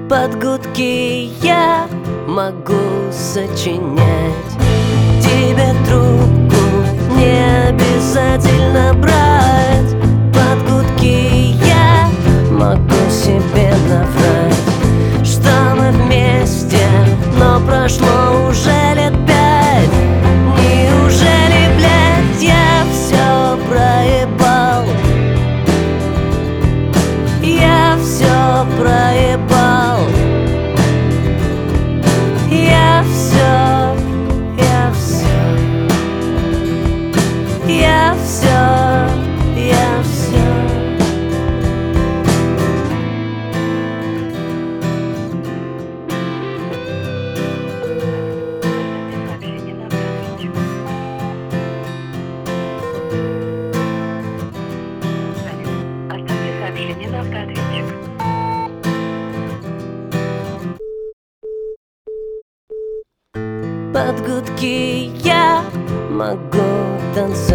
Под гудки я могу сочинять. Тебе трубку не обязательно брать. Под гудки я могу себе наврать, что мы вместе, но прошло уже лет 5. Неужели, блядь, я все проебал? Я все проебал. Я все, я все, я все, я все. Оставьте сообщение на автоответчик. Под гудки я могу танцевать.